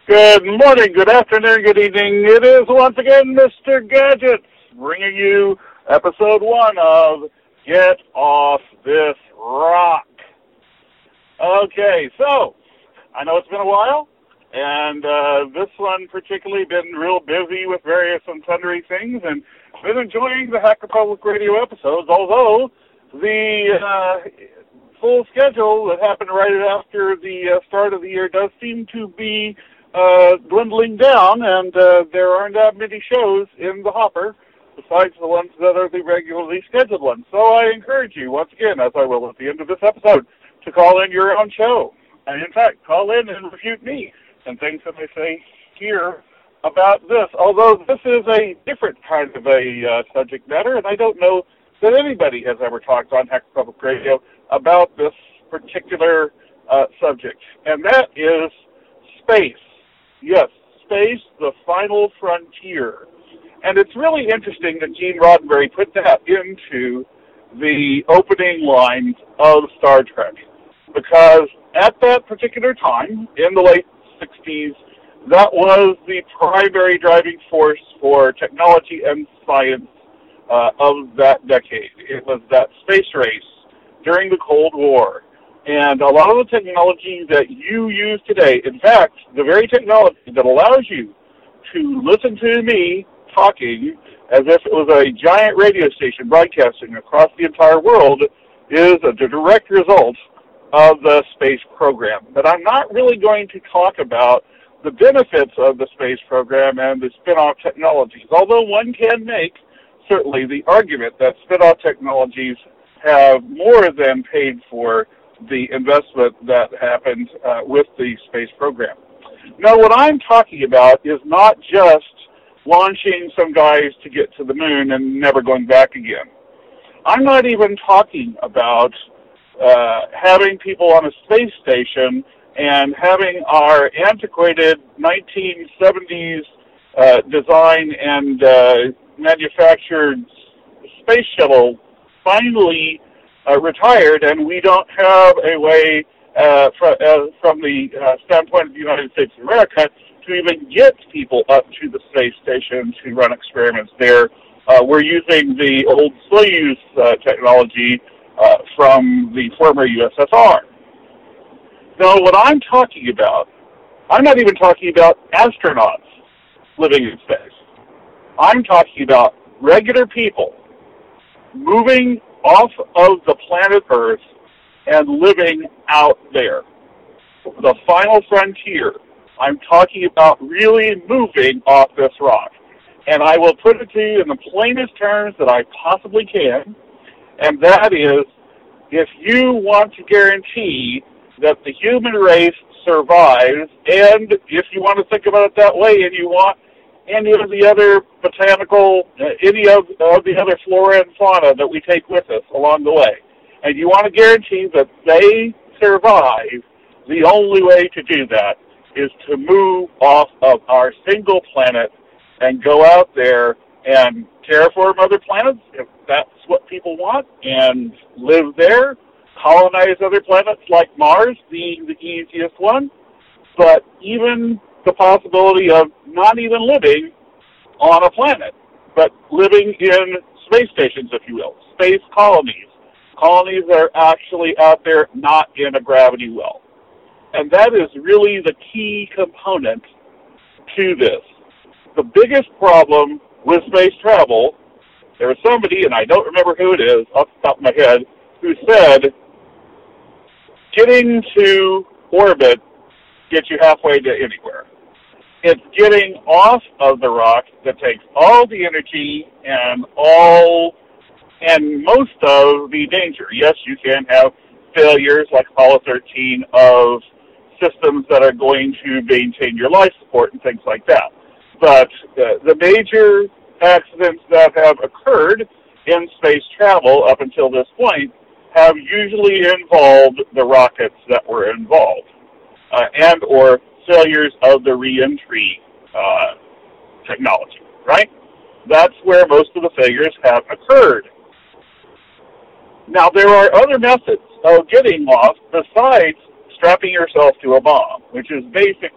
Good morning, good afternoon, good evening. It is once again Mr. Gadgets bringing you episode 1 of Get Off This Rock. Okay, so I know it's been a while, and this one particularly been real busy with various and sundry things, and been enjoying the Hacker Public Radio episodes, although the full schedule that happened right after the start of the year does seem to be dwindling down, and there aren't that many shows in the hopper besides the ones that are the regularly scheduled ones. So I encourage you, once again, as I will at the end of this episode, to call in your own show. And in fact, call in and refute me and things that I say here about this. Although this is a different kind of a subject matter, and I don't know that anybody has ever talked on Hacker Public Radio about this particular subject, and that is space. Yes, space, the final frontier. And it's really interesting that Gene Roddenberry put that into the opening lines of Star Trek, because at that particular time, in the late 60s, that was the primary driving force for technology and science of that decade. It was that space race during the Cold War. And a lot of the technology that you use today, in fact, the very technology that allows you to listen to me talking as if it was a giant radio station broadcasting across the entire world, is a direct result of the space program. But I'm not really going to talk about the benefits of the space program and the spin-off technologies, although one can make certainly the argument that spin-off technologies have more than paid for the investment that happened with the space program. Now, what I'm talking about is not just launching some guys to get to the moon and never going back again. I'm not even talking about having people on a space station and having our antiquated 1970s design and manufactured space shuttle finally retired, and we don't have a way from the standpoint of the United States of America to even get people up to the space station to run experiments there. We're using the old Soyuz technology from the former USSR. Now, what I'm talking about, I'm not even talking about astronauts living in space. I'm talking about regular people moving off of the planet Earth and living out there. The final frontier. I'm talking about really moving off this rock. And I will put it to you in the plainest terms that I possibly can, and that is, if you want to guarantee that the human race survives, and if you want to think about it that way, and you want any of the other botanical, any of the other flora and fauna that we take with us along the way, and you want to guarantee that they survive, the only way to do that is to move off of our single planet and go out there and terraform other planets, if that's what people want, and live there, colonize other planets like Mars being the easiest one, but even the possibility of not even living on a planet, but living in space stations, if you will, space colonies. Colonies that are actually out there, not in a gravity well. And that is really the key component to this. The biggest problem with space travel, there was somebody, and I don't remember who it is off the top of my head, who said, getting to orbit gets you halfway to anywhere. It's getting off of the rock that takes all the energy and most of the danger. Yes, you can have failures like Apollo 13 of systems that are going to maintain your life support and things like that. But the major accidents that have occurred in space travel up until this point have usually involved the rockets that were involved and or failures of the re-entry technology, right? That's where most of the failures have occurred. Now, there are other methods of getting off besides strapping yourself to a bomb, which is basically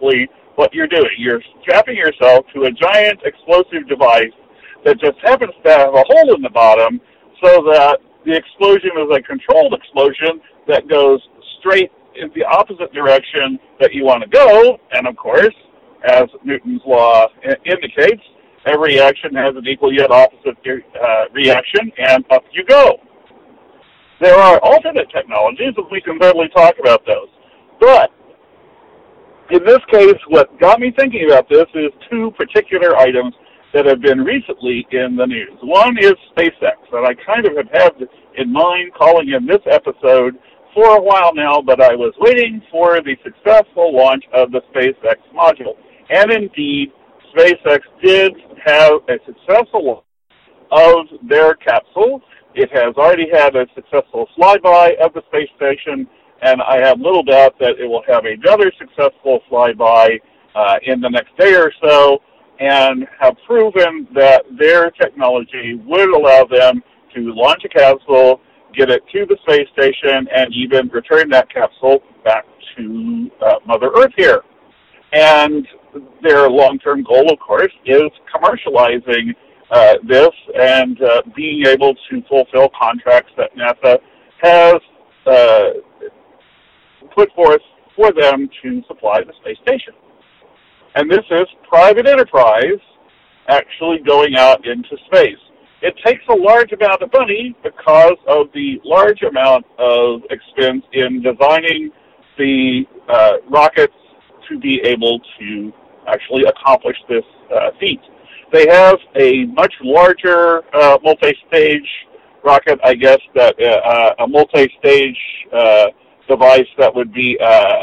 what you're doing. You're strapping yourself to a giant explosive device that just happens to have a hole in the bottom so that the explosion is a controlled explosion that goes straight in the opposite direction that you want to go. And, of course, as Newton's law indicates, every action has an equal yet opposite reaction, and up you go. There are alternate technologies, and we can certainly talk about those. But in this case, what got me thinking about this is two particular items that have been recently in the news. One is SpaceX, and I kind of have had in mind calling in this episode for a while now, but I was waiting for the successful launch of the SpaceX module. And indeed, SpaceX did have a successful launch of their capsule. It has already had a successful flyby of the space station, and I have little doubt that it will have another successful flyby in the next day or so, and have proven that their technology would allow them to launch a capsule, get it to the space station, and even return that capsule back to Mother Earth here. And their long-term goal, of course, is commercializing this and being able to fulfill contracts that NASA has put forth for them to supply the space station. And this is private enterprise actually going out into space. It takes a large amount of money because of the large amount of expense in designing the rockets to be able to actually accomplish this feat. They have a much larger multi-stage rocket, I guess, that a multi-stage device that would be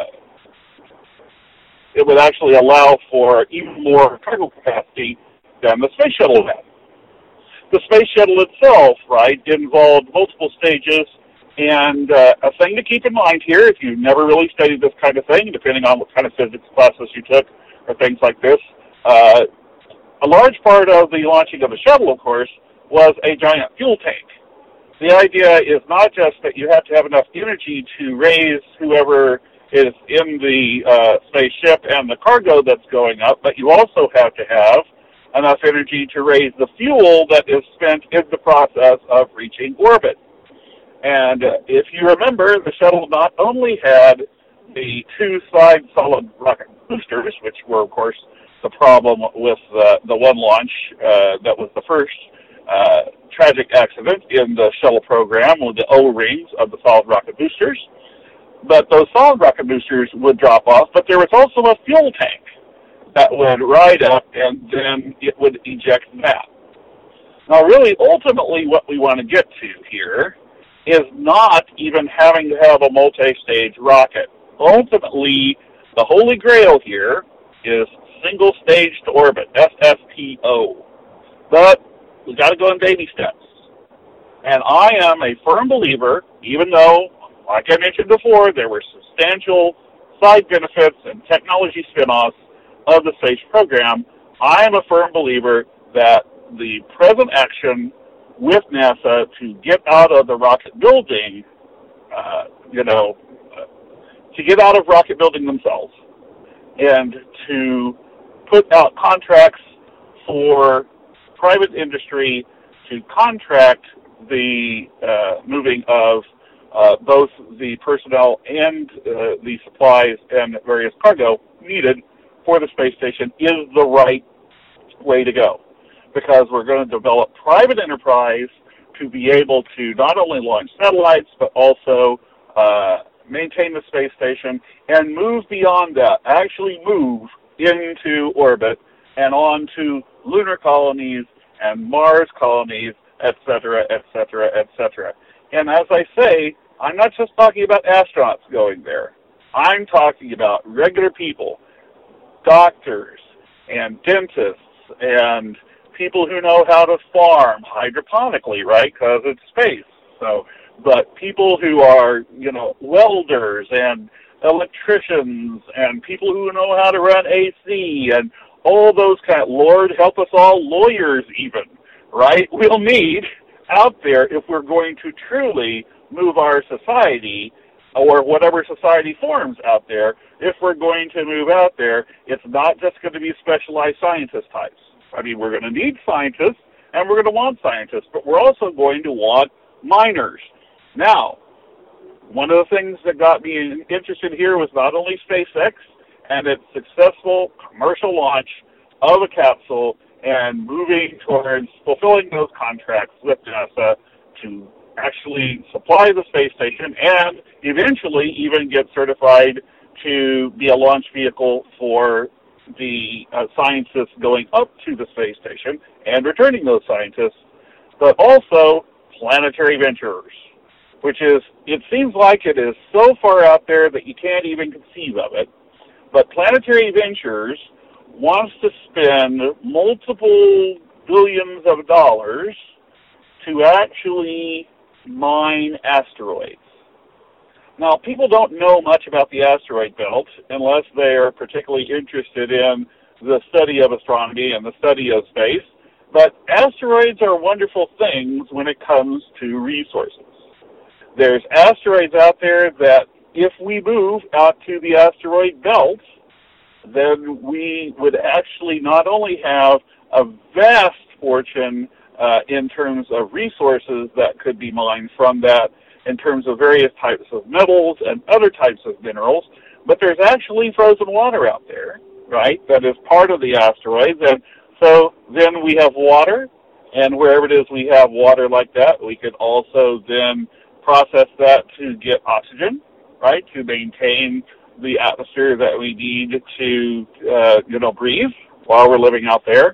it would actually allow for even more cargo capacity than the space shuttle had. The space shuttle itself, right, involved multiple stages, and a thing to keep in mind here, if you've never really studied this kind of thing, depending on what kind of physics classes you took or things like this, a large part of the launching of the shuttle, of course, was a giant fuel tank. The idea is not just that you have to have enough energy to raise whoever is in the spaceship and the cargo that's going up, but you also have to have enough energy to raise the fuel that is spent in the process of reaching orbit. And if you remember, the shuttle not only had the two side solid rocket boosters, which were, of course, the problem with the one launch that was the first tragic accident in the shuttle program with the O-rings of the solid rocket boosters. But those solid rocket boosters would drop off, but there was also a fuel tank that would ride up, and then it would eject that. Now, really, ultimately, what we want to get to here is not even having to have a multi-stage rocket. Ultimately, the holy grail here is single stage to orbit, SSTO. But we've got to go in baby steps. And I am a firm believer, even though, like I mentioned before, there were substantial side benefits and technology spin-offs of the space program, I am a firm believer that the present action with NASA to get out of the rocket building, to get out of rocket building themselves and to put out contracts for private industry to contract the moving of both the personnel and the supplies and various cargo needed for the space station is the right way to go, because we're going to develop private enterprise to be able to not only launch satellites but also maintain the space station and move beyond that, actually move into orbit and on to lunar colonies and Mars colonies, et cetera, et cetera, et cetera. And as I say, I'm not just talking about astronauts going there. I'm talking about regular people, doctors and dentists and people who know how to farm hydroponically, right, because it's space. So, but people who are, welders and electricians and people who know how to run AC and all those Lord help us all, lawyers even, right? We'll need out there if we're going to truly move our society or whatever society forms out there if we're going to move out there, it's not just going to be specialized scientist types. I mean, we're going to need scientists, and we're going to want scientists, but we're also going to want miners. Now, one of the things that got me interested here was not only SpaceX and its successful commercial launch of a capsule and moving towards fulfilling those contracts with NASA to actually supply the space station and eventually even get certified to be a launch vehicle for the scientists going up to the space station and returning those scientists, but also Planetary Ventures, which is, it seems like it is so far out there that you can't even conceive of it. But Planetary Ventures wants to spend multiple billions of dollars to actually mine asteroids. Now, people don't know much about the asteroid belt unless they are particularly interested in the study of astronomy and the study of space, but asteroids are wonderful things when it comes to resources. There's asteroids out there that if we move out to the asteroid belt, then we would actually not only have a vast fortune in terms of resources that could be mined from that, in terms of various types of metals and other types of minerals, but there's actually frozen water out there, right, that is part of the asteroids. And so then we have water, and wherever it is we have water like that, we could also then process that to get oxygen, right, to maintain the atmosphere that we need to, breathe while we're living out there.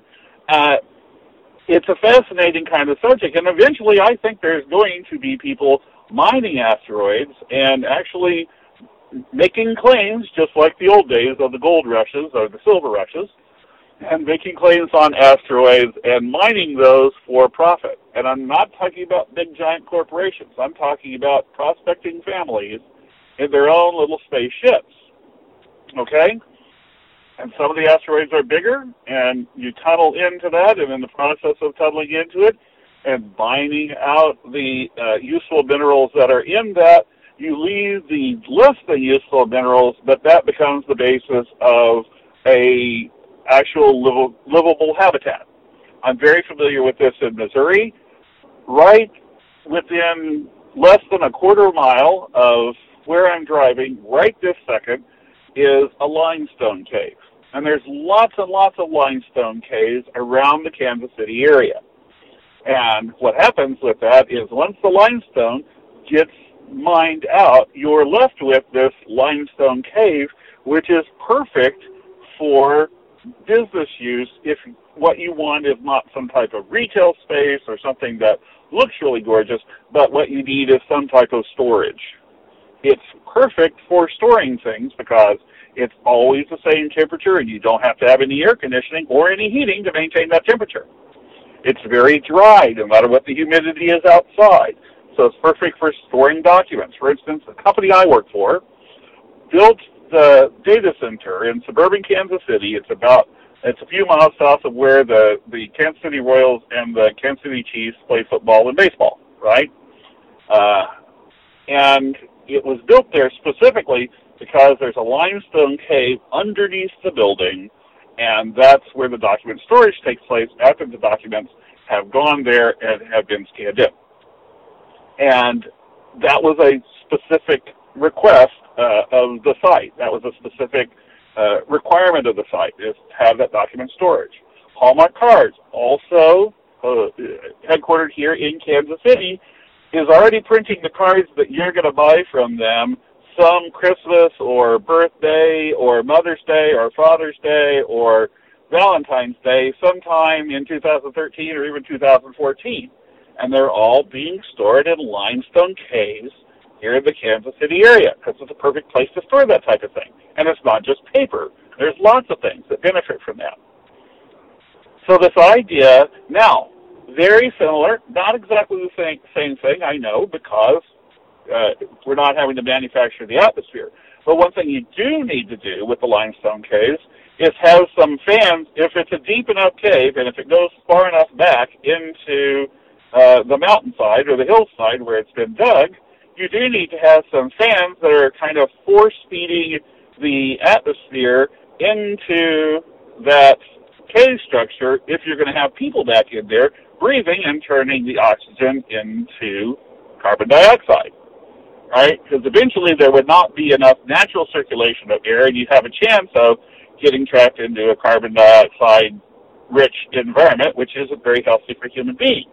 It's a fascinating kind of subject, and eventually I think there's going to be people mining asteroids and actually making claims, just like the old days of the gold rushes or the silver rushes, and making claims on asteroids and mining those for profit. And I'm not talking about big giant corporations. I'm talking about prospecting families in their own little spaceships. Okay? And some of the asteroids are bigger, and you tunnel into that, and in the process of tunneling into it and mining out the useful minerals that are in that, you leave the less than useful minerals, but that becomes the basis of a actual livable habitat. I'm very familiar with this in Missouri. Right within less than a quarter mile of where I'm driving, right this second, is a limestone cave. And there's lots and lots of limestone caves around the Kansas City area. And what happens with that is once the limestone gets mined out, you're left with this limestone cave, which is perfect for business use if what you want is not some type of retail space or something that looks really gorgeous, but what you need is some type of storage. It's perfect for storing things because it's always the same temperature and you don't have to have any air conditioning or any heating to maintain that temperature. It's very dry no matter what the humidity is outside. So it's perfect for storing documents. For instance, the company I work for built the data center in suburban Kansas City. It's a few miles south of where the Kansas City Royals and the Kansas City Chiefs play football and baseball, right? And it was built there specifically because there's a limestone cave underneath the building, and that's where the document storage takes place after the documents have gone there and have been scanned in. And that was a specific request of the site. That was a specific requirement of the site, is to have that document storage. Hallmark Cards, also headquartered here in Kansas City, is already printing the cards that you're going to buy from them some Christmas or birthday or Mother's Day or Father's Day or Valentine's Day sometime in 2013 or even 2014. And they're all being stored in limestone caves here in the Kansas City area because it's a perfect place to store that type of thing. And it's not just paper. There's lots of things that benefit from that. So this idea, now, very similar, not exactly the same thing, I know, because we're not having to manufacture the atmosphere. But one thing you do need to do with the limestone caves is have some fans. If it's a deep enough cave and if it goes far enough back into the mountainside or the hillside where it's been dug, you do need to have some fans that are kind of force-feeding the atmosphere into that cave structure if you're going to have people back in there breathing and turning the oxygen into carbon dioxide, right? Because eventually there would not be enough natural circulation of air, and you'd have a chance of getting trapped into a carbon dioxide-rich environment, which isn't very healthy for human beings.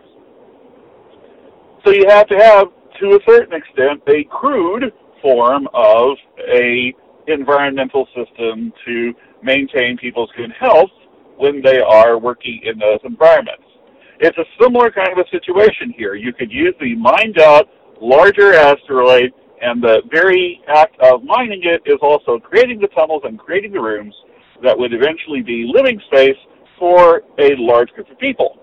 So you have to have, to a certain extent, a crude form of a environmental system to maintain people's good health when they are working in those environments. It's a similar kind of a situation here. You could use the mined out larger asteroid, and the very act of mining it is also creating the tunnels and creating the rooms that would eventually be living space for a large group of people.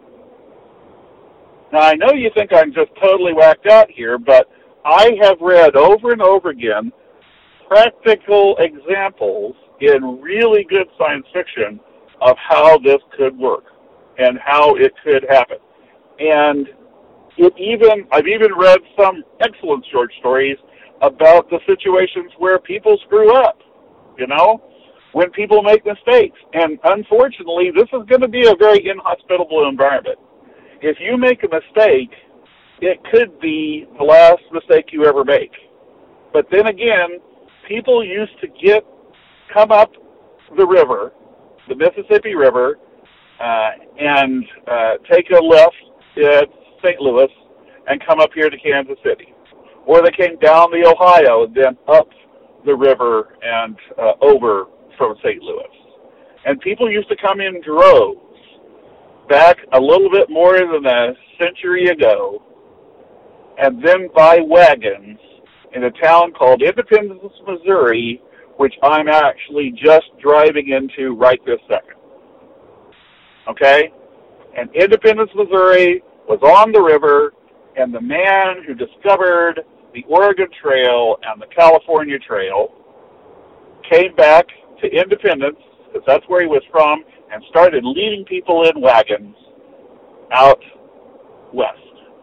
Now, I know you think I'm just totally whacked out here, but I have read over and over again practical examples in really good science fiction of how this could work and how it could happen. And I've even read some excellent short stories about the situations where people screw up, when people make mistakes. And unfortunately, this is going to be a very inhospitable environment. If you make a mistake, it could be the last mistake you ever make. But then again, people used to come up the river, the Mississippi River, and take a left at St. Louis and come up here to Kansas City. Or they came down the Ohio and then up the river and over from St. Louis. And people used to come in droves back a little bit more than a century ago, and then buy wagons in a town called Independence, Missouri, which I'm actually just driving into right this second. Okay? And Independence, Missouri was on the river, and the man who discovered the Oregon Trail and the California Trail came back to Independence, because that's where he was from, and started leading people in wagons out west.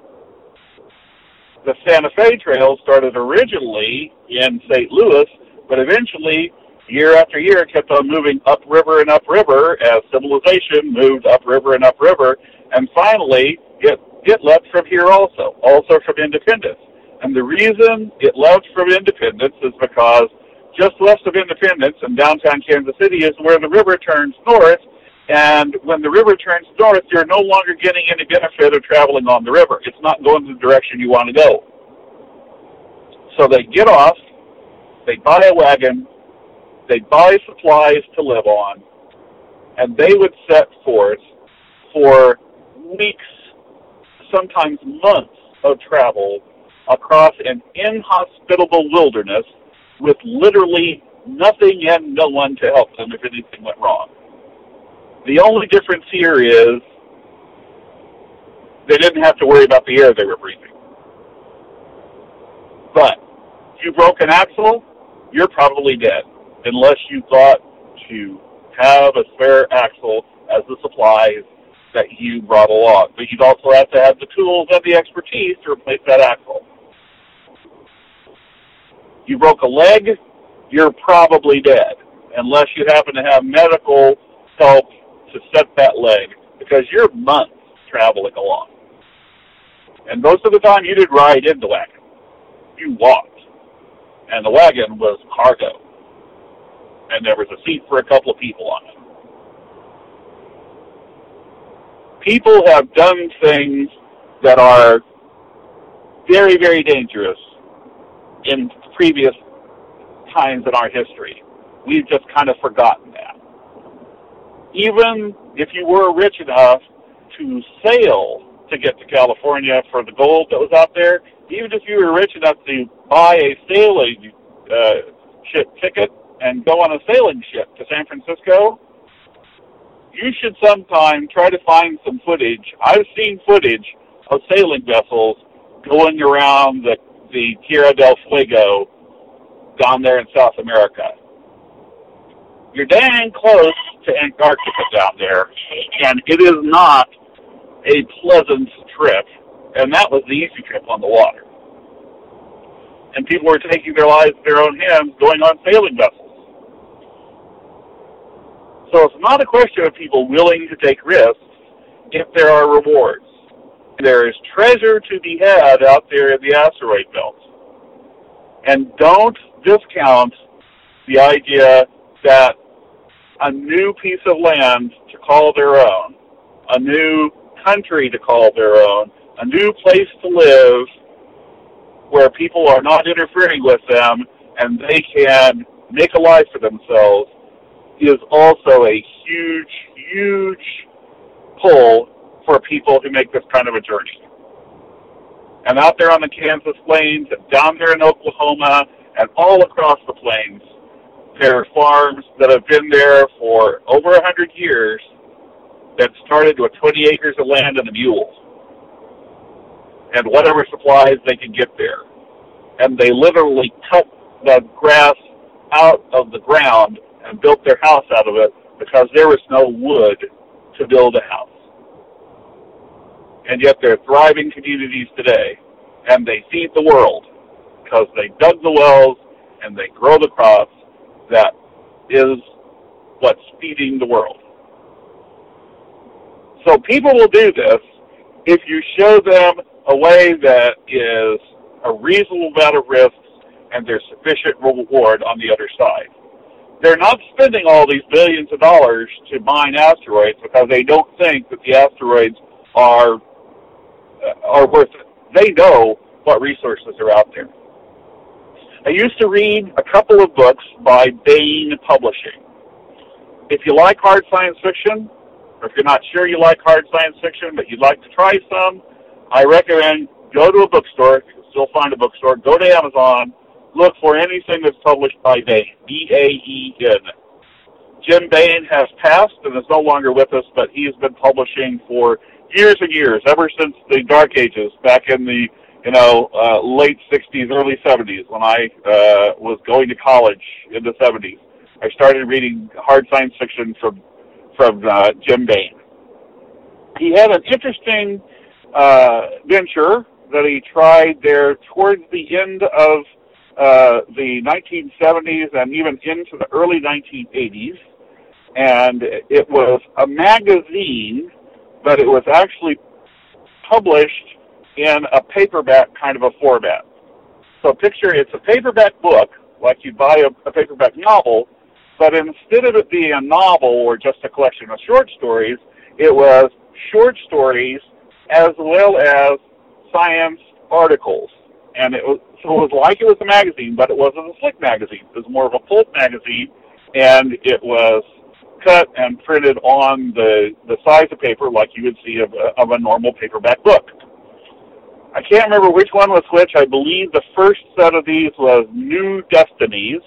The Santa Fe Trail started originally in St. Louis, but eventually, year after year, kept on moving upriver and upriver as civilization moved upriver and upriver, and finally it left from here also from Independence. And the reason it left from Independence is because just west of Independence in downtown Kansas City is where the river turns north, and when the river turns north, you're no longer getting any benefit of traveling on the river. It's not going the direction you want to go. So they get off, they buy a wagon, they buy supplies to live on, and they would set forth for weeks, sometimes months of travel across an inhospitable wilderness with literally nothing and no one to help them if anything went wrong. The only difference here is they didn't have to worry about the air they were breathing. But if you broke an axle, you're probably dead, unless you thought to have a spare axle as the supplies that you brought along. But you'd also have to have the tools and the expertise to replace that axle. You broke a leg, you're probably dead, unless you happen to have medical help to set that leg, because you're months traveling along. And most of the time you didn't ride in the wagon. You walked. And the wagon was cargo. And there was a seat for a couple of people on it. People have done things that are very, very dangerous in previous times in our history. We've just kind of forgotten that. Even if you were rich enough to sail to get to California for the gold that was out there, even if you were rich enough to buy a sailing ship ticket and go on a sailing ship to San Francisco, you should sometime try to find some footage. I've seen footage of sailing vessels going around the Tierra del Fuego down there in South America. You're dang close to Antarctica down there, and it is not a pleasant trip, and that was the easy trip on the water. And people were taking their lives in their own hands going on sailing vessels. So it's not a question of people willing to take risks if there are rewards. There is treasure to be had out there in the asteroid belt. And don't discount the idea that a new piece of land to call their own, a new country to call their own, a new place to live where people are not interfering with them and they can make a life for themselves is also a huge, huge pull for people who make this kind of a journey. And out there on the Kansas plains and down there in Oklahoma and all across the plains, there are farms that have been there for over 100 years that started with 20 acres of land and a mule and whatever supplies they can get there. And they literally cut the grass out of the ground and built their house out of it because there was no wood to build a house. And yet they're thriving communities today, and they feed the world because they dug the wells and they grow the crops that is what's feeding the world. So people will do this if you show them a way that is a reasonable amount of risks and there's sufficient reward on the other side. They're not spending all these billions of dollars to mine asteroids because they don't think that the asteroids are worth it. They know what resources are out there. I used to read a couple of books by Baen Publishing. If you like hard science fiction, or if you're not sure you like hard science fiction, but you'd like to try some, I recommend go to a bookstore. If you can still find a bookstore, go to Amazon, look for anything that's published by Baen, B-A-E-N. Jim Baen has passed and is no longer with us, but he has been publishing for years and years, ever since the Dark Ages, back in the late 60s, early 70s, when I was going to college in the 70s. I started reading hard science fiction from Jim Baen. He had an interesting venture that he tried there towards the end of the 1970s and even into the early 1980s. And it was a magazine, but it was actually published in a paperback kind of a format. So picture it's a paperback book, like you buy a paperback novel, but instead of it being a novel or just a collection of short stories, it was short stories as well as science articles. And it was like it was a magazine, but it wasn't a slick magazine. It was more of a pulp magazine, and it was cut and printed on the size of paper like you would see of a normal paperback book. I can't remember which one was which. I believe the first set of these was New Destinies,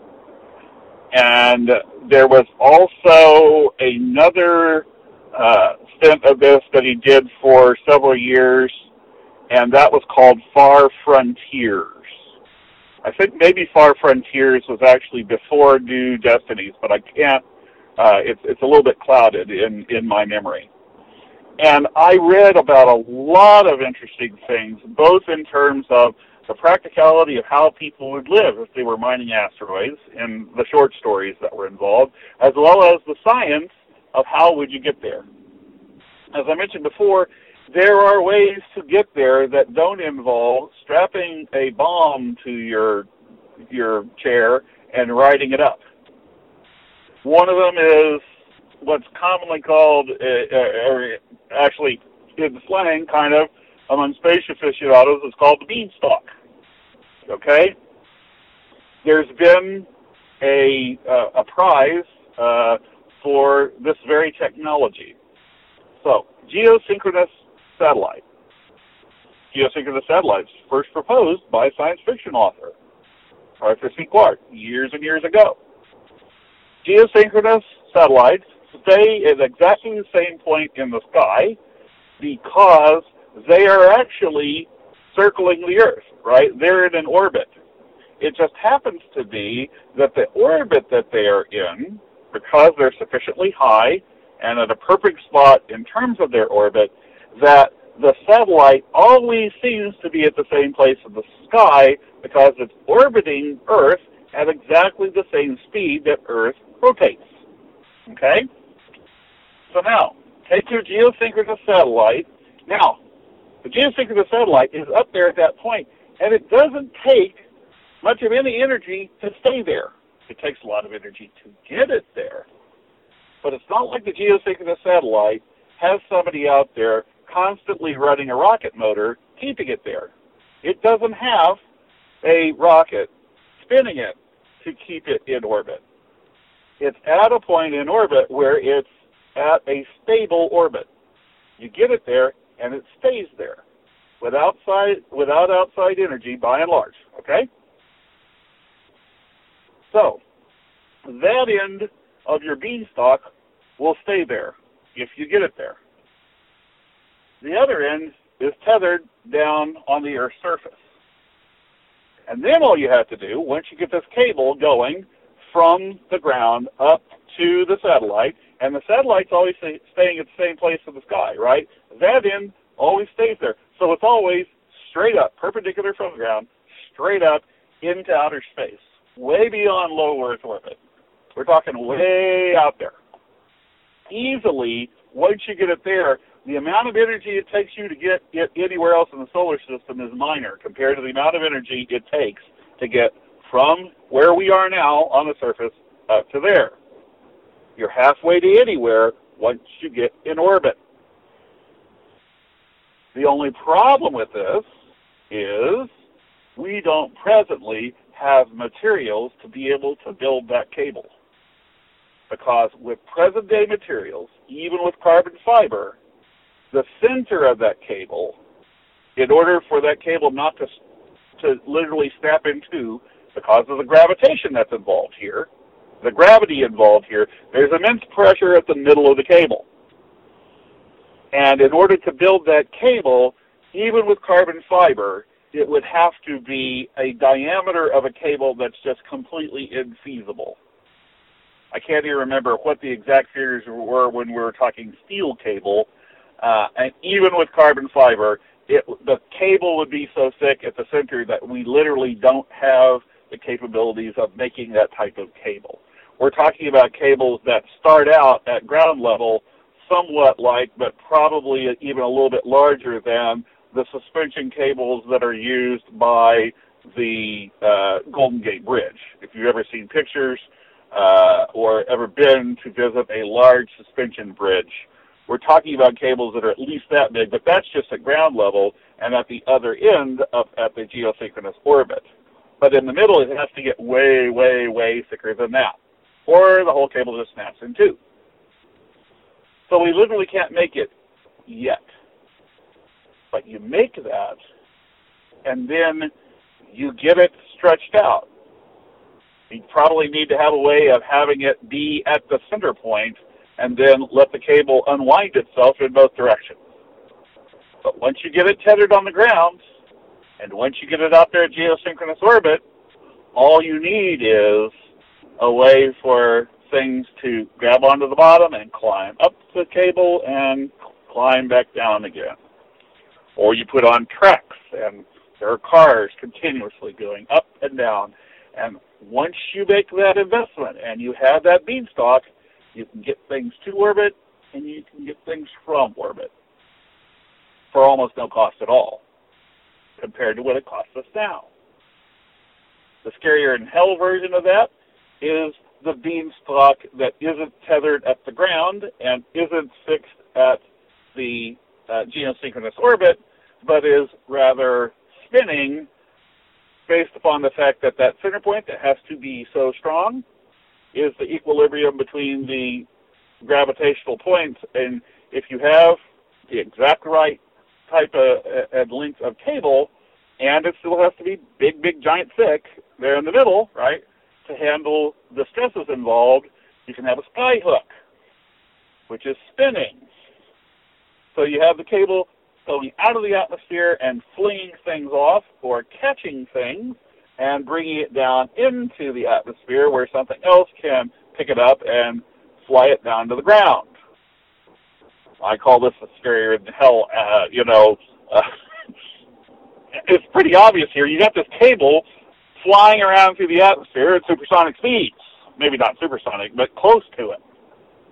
and there was also another stint of this that he did for several years, and that was called Far Frontiers. I think maybe Far Frontiers was actually before New Destinies, but I can't. It's a little bit clouded in my memory. And I read about a lot of interesting things, both in terms of the practicality of how people would live if they were mining asteroids and the short stories that were involved, as well as the science of how would you get there. As I mentioned before, there are ways to get there that don't involve strapping a bomb to your chair and riding it up. One of them is what's commonly called, actually in slang, kind of, among space aficionados, is called the beanstalk. Okay? There's been a prize for this very technology. So, geosynchronous satellite. Geosynchronous satellites first proposed by a science fiction author, Arthur C. Clarke, years and years ago. Geosynchronous satellites stay at exactly the same point in the sky because they are actually circling the Earth, right? They're in an orbit. It just happens to be that the orbit that they are in, because they're sufficiently high and at a perfect spot in terms of their orbit, that the satellite always seems to be at the same place in the sky because it's orbiting Earth at exactly the same speed that Earth rotates. Okay? So now, take your geosynchronous satellite. Now, the geosynchronous satellite is up there at that point, and it doesn't take much of any energy to stay there. It takes a lot of energy to get it there. But it's not like the geosynchronous satellite has somebody out there constantly running a rocket motor, keeping it there. It doesn't have a rocket spinning it to keep it in orbit. It's at a point in orbit where it's at a stable orbit. You get it there, and it stays there without outside energy, by and large. Okay? So, that end of your beanstalk will stay there if you get it there. The other end is tethered down on the Earth's surface. And then all you have to do, once you get this cable going from the ground up to the satellite, and the satellite's always staying at the same place in the sky, right? That end always stays there. So it's always straight up, perpendicular from the ground, straight up into outer space, way beyond low Earth orbit. We're talking way out there. Easily, once you get it there, the amount of energy it takes you to get it anywhere else in the solar system is minor compared to the amount of energy it takes to get from where we are now on the surface up to there. You're halfway to anywhere once you get in orbit. The only problem with this is we don't presently have materials to be able to build that cable. Because with present-day materials, even with carbon fiber, the center of that cable, in order for that cable not to literally snap in two because of the gravitation that's involved here, the gravity involved here, there's immense pressure at the middle of the cable. And in order to build that cable, even with carbon fiber, it would have to be a diameter of a cable that's just completely infeasible. I can't even remember what the exact figures were when we were talking steel cable. And even with carbon fiber, the cable would be so thick at the center that we literally don't have the capabilities of making that type of cable. We're talking about cables that start out at ground level somewhat like, but probably even a little bit larger than the suspension cables that are used by the Golden Gate Bridge. If you've ever seen pictures or ever been to visit a large suspension bridge, we're talking about cables that are at least that big, but that's just at ground level and at the other end up at the geosynchronous orbit. But in the middle, it has to get way, way, way thicker than that, or the whole cable just snaps in two. So we literally can't make it yet. But you make that, and then you get it stretched out. You probably need to have a way of having it be at the center point and then let the cable unwind itself in both directions. But once you get it tethered on the ground, and once you get it out there at geosynchronous orbit, all you need is a way for things to grab onto the bottom and climb up the cable and climb back down again. Or you put on tracks, and there are cars continuously going up and down. And once you make that investment and you have that beanstalk, you can get things to orbit and you can get things from orbit for almost no cost at all compared to what it costs us now. The scarier than hell version of that is the beanstalk that isn't tethered at the ground and isn't fixed at the geosynchronous orbit, but is rather spinning based upon the fact that that center point that has to be so strong is the equilibrium between the gravitational points. And if you have the exact right type of and length of cable, and it still has to be big, big, giant, thick there in the middle, right, to handle the stresses involved, you can have a sky hook, which is spinning. So you have the cable going out of the atmosphere and flinging things off, or catching things and bringing it down into the atmosphere where something else can pick it up and fly it down to the ground. I call this the scarier than hell, it's pretty obvious here. You got this cable flying around through the atmosphere at supersonic speeds. Maybe not supersonic, but close to it.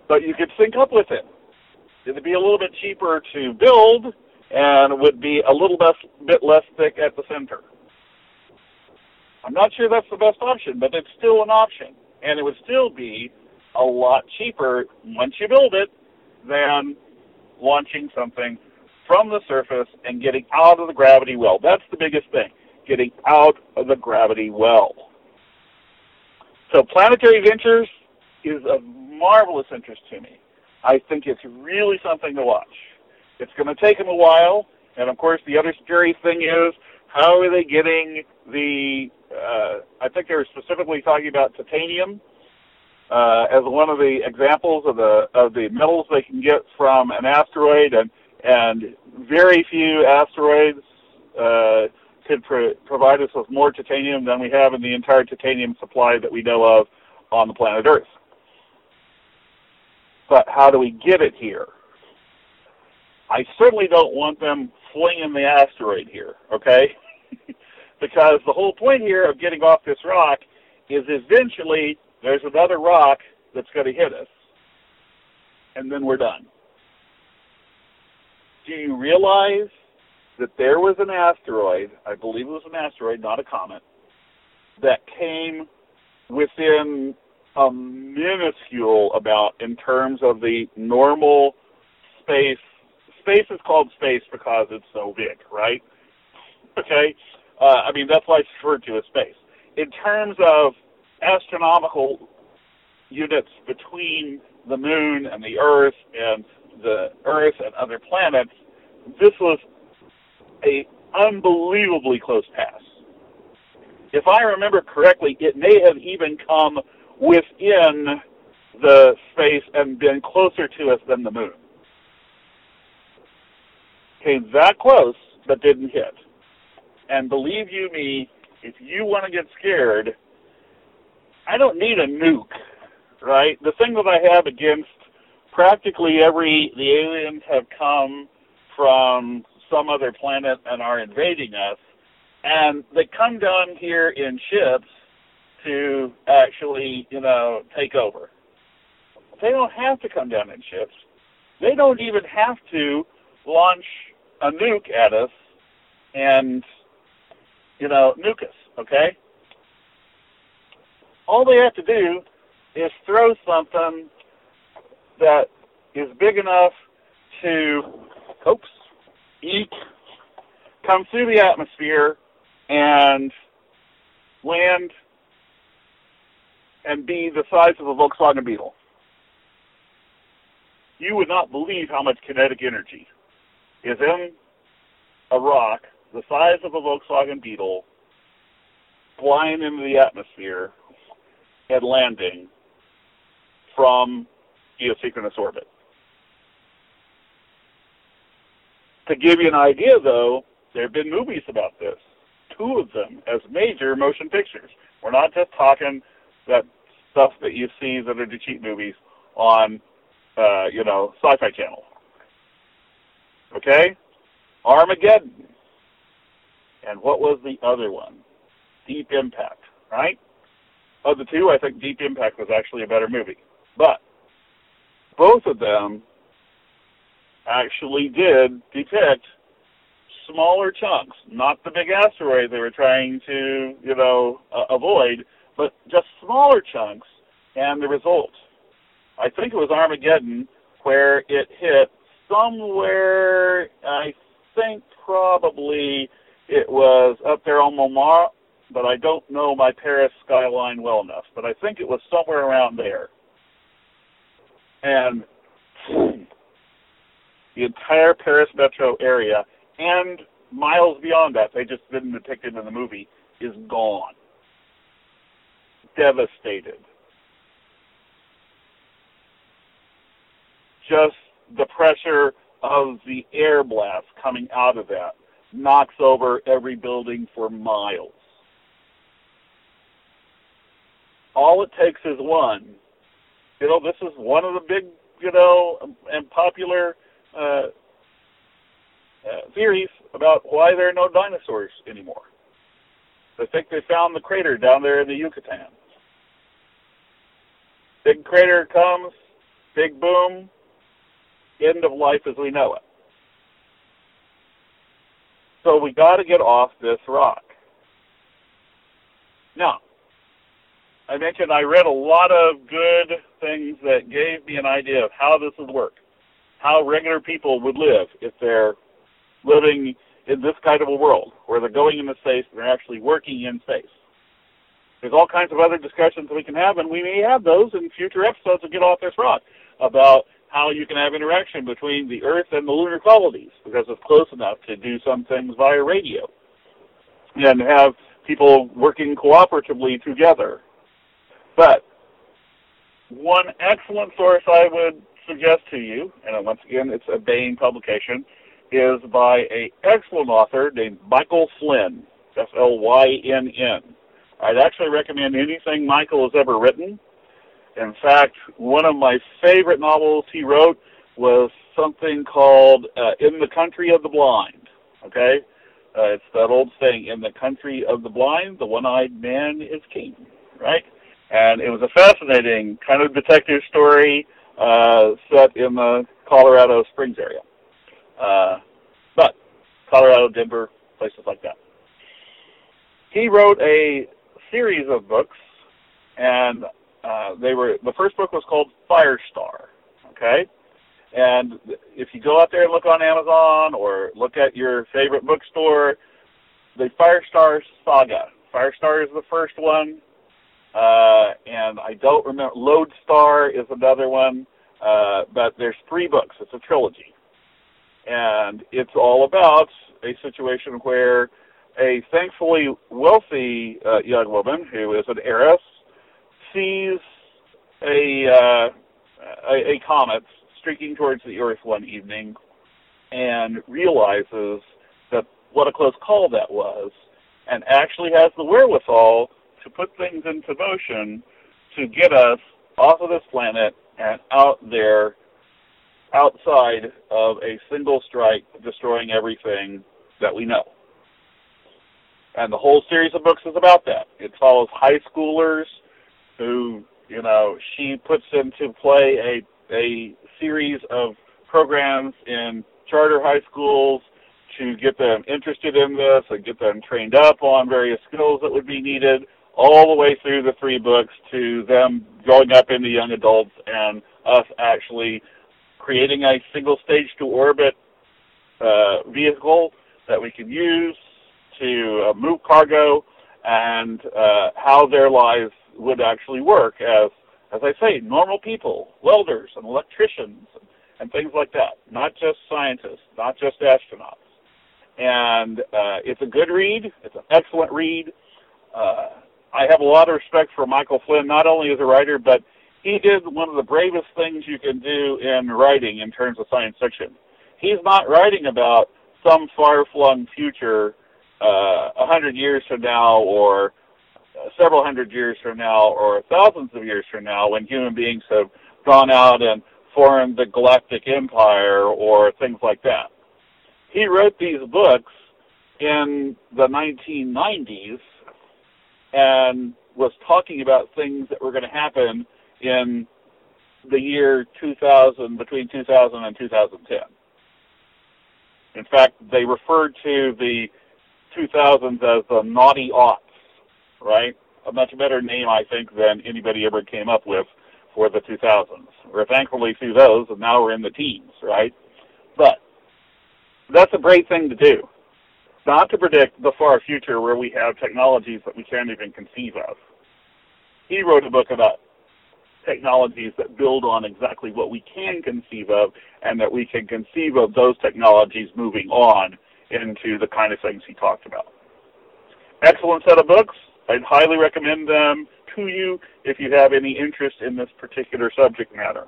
but you could sync up with it. It'd be a little bit cheaper to build and would be a little bit less thick at the center. I'm not sure that's the best option, but it's still an option. And it would still be a lot cheaper once you build it than launching something from the surface and getting out of the gravity well. That's the biggest thing, getting out of the gravity well. So Planetary Ventures is of marvelous interest to me. I think it's really something to watch. It's going to take them a while, and of course the other scary thing is, how are they getting the, I think they were specifically talking about titanium as one of the examples of the metals they can get from an asteroid, and very few asteroids could provide us with more titanium than we have in the entire titanium supply that we know of on the planet Earth. But how do we get it here? I certainly don't want them flinging the asteroid here, okay? Because the whole point here of getting off this rock is eventually there's another rock that's going to hit us, and then we're done. Do you realize that there was an asteroid, I believe it was an asteroid, not a comet, that came within a minuscule amount in terms of the normal space. Space is called space because it's so big, right? Okay? I mean, that's why it's referred to as space. In terms of astronomical units between the moon and the Earth and other planets, this was an unbelievably close pass. If I remember correctly, it may have even come within the space and been closer to us than the moon. Came that close, but didn't hit. And believe you me, if you want to get scared, I don't need a nuke, right? The thing that I have against practically the aliens have come from some other planet and are invading us, and they come down here in ships to actually, take over. They don't have to come down in ships. They don't even have to launch a nuke at us and, nuke us, okay? All they have to do is throw something that is big enough to, come through the atmosphere and land and be the size of a Volkswagen Beetle. You would not believe how much kinetic energy is in a rock the size of a Volkswagen Beetle flying into the atmosphere and landing from geosynchronous orbit. To give you an idea, though, there have been movies about this, 2 of them as major motion pictures. We're not just talking that stuff that you see that are the cheap movies on, Sci-Fi Channel. Okay? Armageddon. And what was the other one? Deep Impact, right? Of the 2, I think Deep Impact was actually a better movie. But both of them actually did depict smaller chunks, not the big asteroid they were trying to, avoid, but just smaller chunks, and the result. I think it was Armageddon where it hit somewhere, I think probably it was up there on Montmartre, but I don't know my Paris skyline well enough, but I think it was somewhere around there. And the entire Paris metro area and miles beyond that, they just didn't depict it in the movie, is gone. Devastated. Just the pressure of the air blast coming out of that knocks over every building for miles. All it takes is one. This is one of the big, and popular theories about why there are no dinosaurs anymore. They think they found the crater down there in the Yucatan. Big crater comes, big boom, end of life as we know it. So we got to get off this rock. Now, I mentioned I read a lot of good things that gave me an idea of how this would work, how regular people would live if they're living in this kind of a world, where they're going into space and they're actually working in space. There's all kinds of other discussions we can have, and we may have those in future episodes of Get Off This Rock, about how you can have interaction between the Earth and the lunar colonies, because it's close enough to do some things via radio, and have people working cooperatively together. But one excellent source I would suggest to you, and once again it's a Baen publication, is by an excellent author named Michael Flynn, Flynn. I'd actually recommend anything Michael has ever written. In fact, one of my favorite novels he wrote was something called In the Country of the Blind. Okay? It's that old saying, in the country of the blind, the one-eyed man is king, right? And it was a fascinating kind of detective story set in the Colorado Springs area. But Colorado, Denver, places like that. He wrote a series of books, and the first book was called Firestar, okay? And if you go out there and look on Amazon or look at your favorite bookstore, the Firestar Saga. Firestar is the first one, and I don't remember, Lodestar is another one, but there's 3 books. It's a trilogy. And it's all about a situation where a thankfully wealthy young woman who is an heiress sees a comet streaking towards the Earth one evening and realizes that what a close call that was, and actually has the wherewithal to put things into motion to get us off of this planet and out there outside of a single strike, destroying everything that we know. And the whole series of books is about that. It follows high schoolers who, she puts into play a series of programs in charter high schools to get them interested in this and get them trained up on various skills that would be needed, all the way through the 3 books to them growing up into young adults and us actually creating a single stage-to-orbit vehicle that we can use to move cargo, and how their lives would actually work as I say, normal people, welders and electricians and things like that, not just scientists, not just astronauts. And it's a good read. It's an excellent read. I have a lot of respect for Michael Flynn, not only as a writer, but he did one of the bravest things you can do in writing in terms of science fiction. He's not writing about some far-flung future 100 years from now, or several hundred years from now, or thousands of years from now, when human beings have gone out and formed the galactic empire or things like that. He wrote these books in the 1990s and was talking about things that were going to happen in the year 2000, between 2000 and 2010. In fact, they referred to the 2000s as the naughty aughts, right? A much better name, I think, than anybody ever came up with for the 2000s. We're thankfully through those, and now we're in the teens, right? But that's a great thing to do, not to predict the far future where we have technologies that we can't even conceive of. He wrote a book about technologies that build on exactly what we can conceive of, and that we can conceive of those technologies moving on into the kind of things he talked about. Excellent set of books. I'd highly recommend them to you if you have any interest in this particular subject matter.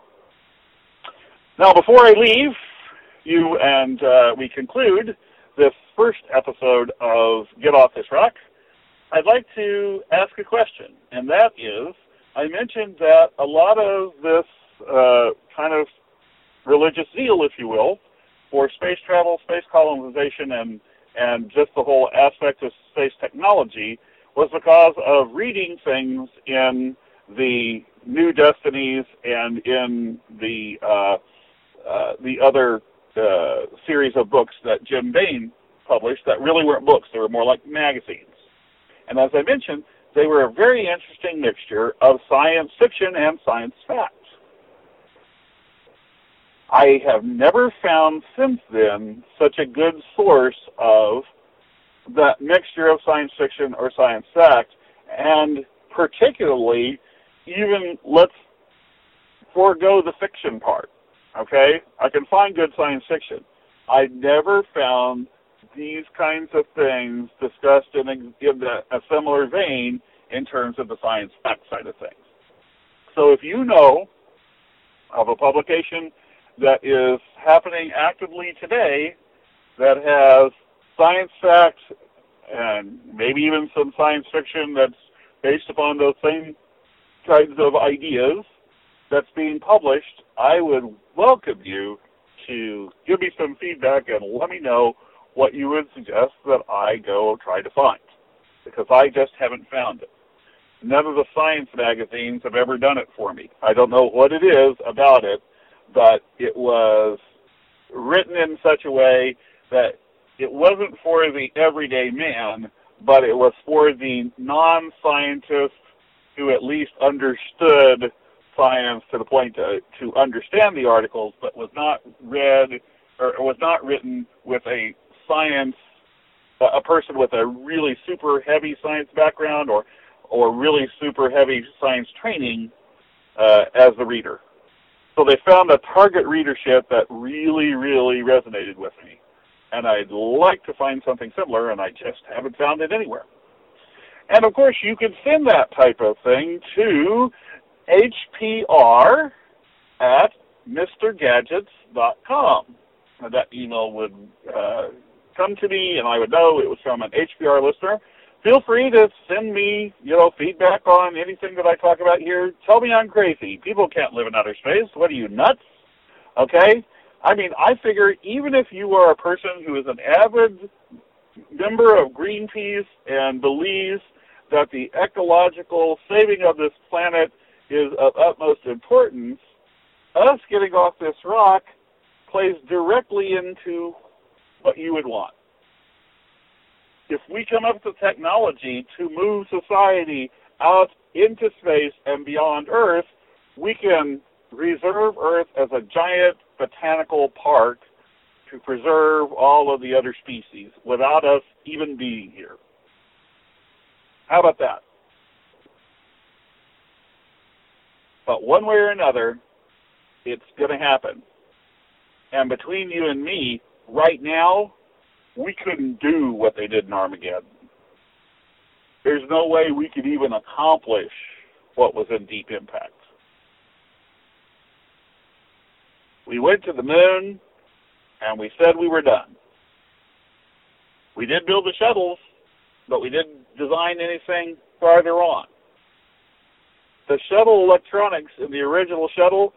Now, before I leave you and we conclude this first episode of Get Off This Rock, I'd like to ask a question, and that is, I mentioned that a lot of this kind of religious zeal, if you will, for space travel, space colonization, and just the whole aspect of space technology was because of reading things in the New Destinies and in the other series of books that Jim Baen published that really weren't books. They were more like magazines. And as I mentioned, they were a very interesting mixture of science fiction and science fact. I have never found since then such a good source of that mixture of science fiction or science fact, and particularly, even let's forego the fiction part, okay? I can find good science fiction. I never found these kinds of things discussed in a similar vein in terms of the science fact side of things. So if you know of a publication that is happening actively today that has science facts and maybe even some science fiction that's based upon those same kinds of ideas that's being published, I would welcome you to give me some feedback and let me know what you would suggest that I go try to find, because I just haven't found it. None of the science magazines have ever done it for me. I don't know what it is about it, but it was written in such a way that it wasn't for the everyday man, but it was for the non-scientist who at least understood science to the point to understand the articles, but was not read or was not written with a person with a really super heavy science background or really super heavy science training as the reader. So they found a target readership that really, really resonated with me. And I'd like to find something similar, and I just haven't found it anywhere. And, of course, you can send that type of thing to hpr@mrgadgets.com. And that email would come to me, and I would know it was from an HPR listener. Feel free to send me, feedback on anything that I talk about here. Tell me I'm crazy. People can't live in outer space. What are you, nuts? Okay? I mean, I figure even if you are a person who is an avid member of Greenpeace and believes that the ecological saving of this planet is of utmost importance, us getting off this rock plays directly into what you would want. If we come up with the technology to move society out into space and beyond Earth, we can reserve Earth as a giant botanical park to preserve all of the other species without us even being here. How about that? But one way or another, it's going to happen. And between you and me, right now, we couldn't do what they did in Armageddon. There's no way we could even accomplish what was in Deep Impact. We went to the moon, and we said we were done. We did build the shuttles, but we didn't design anything farther on. The shuttle electronics in the original shuttle,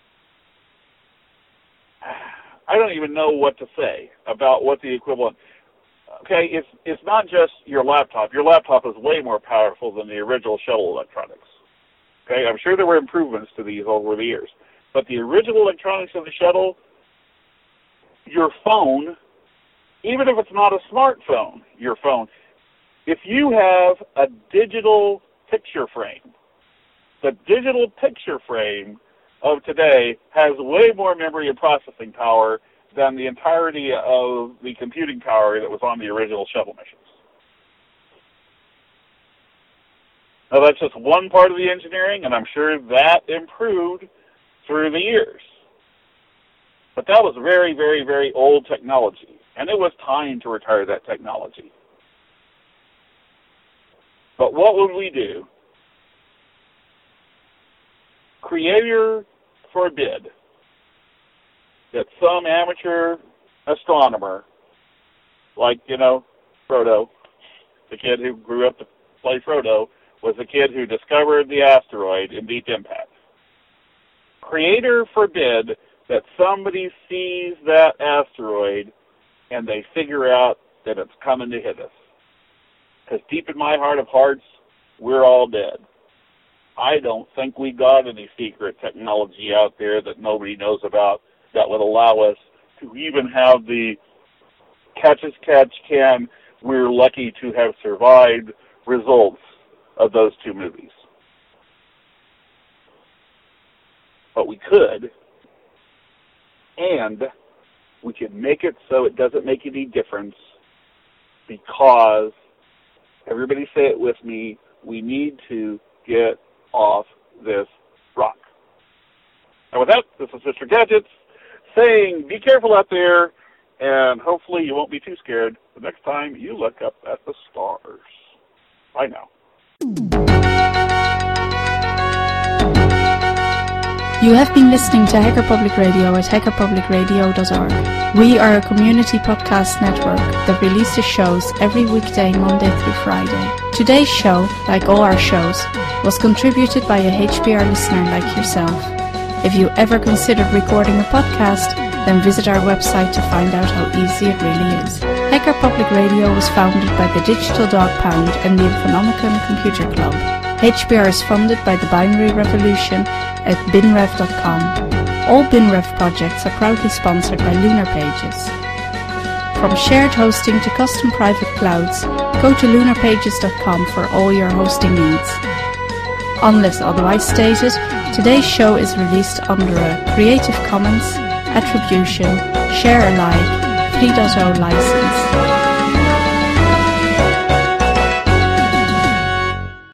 I don't even know what to say about what the equivalent. Okay, it's not just your laptop. Your laptop is way more powerful than the original shuttle electronics. Okay, I'm sure there were improvements to these over the years. But the original electronics of the shuttle, your phone, even if it's not a smartphone, your phone, if you have a digital picture frame, the digital picture frame of today has way more memory and processing power than the entirety of the computing power that was on the original shuttle missions. Now, that's just one part of the engineering, and I'm sure that improved through the years. But that was very, very, very old technology, and it was time to retire that technology. But what would we do? Creator forbid that some amateur astronomer, like, Frodo, the kid who grew up to play Frodo, was the kid who discovered the asteroid in Deep Impact. Creator forbid that somebody sees that asteroid and they figure out that it's coming to hit us. Because deep in my heart of hearts, we're all dead. I don't think we got any secret technology out there that nobody knows about that would allow us to even have the catch-as-catch-can, we're lucky to have survived results of those two movies. But we could, and we could make it so it doesn't make any difference because, everybody say it with me, we need to get off this rock. And with that, this is Mr. Gadgets saying be careful out there, and hopefully you won't be too scared the next time you look up at the stars. Bye now. You have been listening to Hacker Public Radio at hackerpublicradio.org. We are a community podcast network that releases shows every weekday, Monday through Friday. Today's show, like all our shows, was contributed by a HPR listener like yourself. If you ever considered recording a podcast, then visit our website to find out how easy it really is. Hacker Public Radio was founded by the Digital Dog Pound and the Infonomicon Computer Club. HPR is funded by the Binary Revolution at binrev.com. All BinRev projects are proudly sponsored by Lunar Pages. From shared hosting to custom private clouds, go to lunarpages.com for all your hosting needs. Unless otherwise stated, today's show is released under a Creative Commons Attribution Share Alike 3.0 license.